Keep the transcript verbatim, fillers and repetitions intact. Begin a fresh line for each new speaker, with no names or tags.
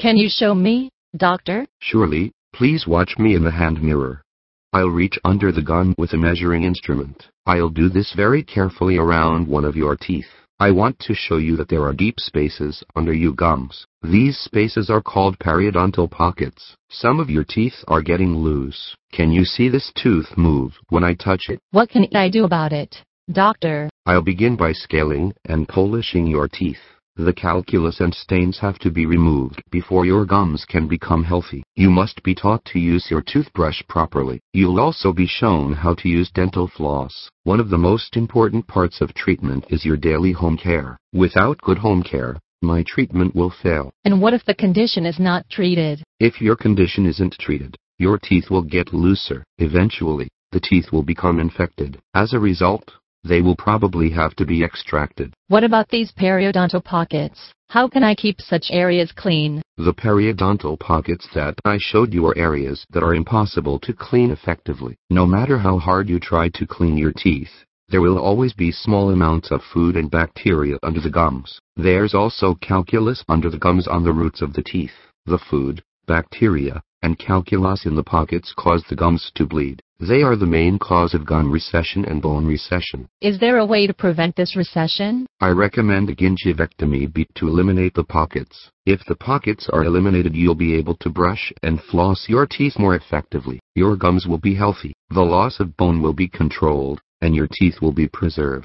Can you show me, doctor?
Surely, please watch me in the hand mirror. I'll reach under the gum with a measuring instrument. I'll do this very carefully around one of your teeth. I want to show you that there are deep spaces under your gums. These spaces are called periodontal pockets. Some of your teeth are getting loose. Can you see this tooth move when I touch it?
What can I do about it, doctor?
I'll begin by scaling and polishing your teeth. The calculus and stains have to be removed before your gums can become healthy. You must be taught to use your toothbrush properly. You'll also be shown how to use dental floss. One of the most important parts of treatment is your daily home care. Without good home care, my treatment will fail.
And what if the condition is not treated?
If your condition isn't treated, your teeth will get looser. Eventually, the teeth will become infected. As a result, they will probably have to be extracted.
What about these periodontal pockets? How can I keep such areas clean?
The periodontal pockets that I showed you are areas that are impossible to clean effectively. No matter how hard you try to clean your teeth, there will always be small amounts of food and bacteria under the gums. There's also calculus under the gums on the roots of the teeth. The food, bacteria, and calculus in the pockets cause the gums to bleed. They are the main cause of gum recession and bone recession.
Is there a way to prevent this recession?
I recommend a gingivectomy beat to eliminate the pockets. If the pockets are eliminated, you'll be able to brush and floss your teeth more effectively. Your gums will be healthy, the loss of bone will be controlled, and your teeth will be preserved.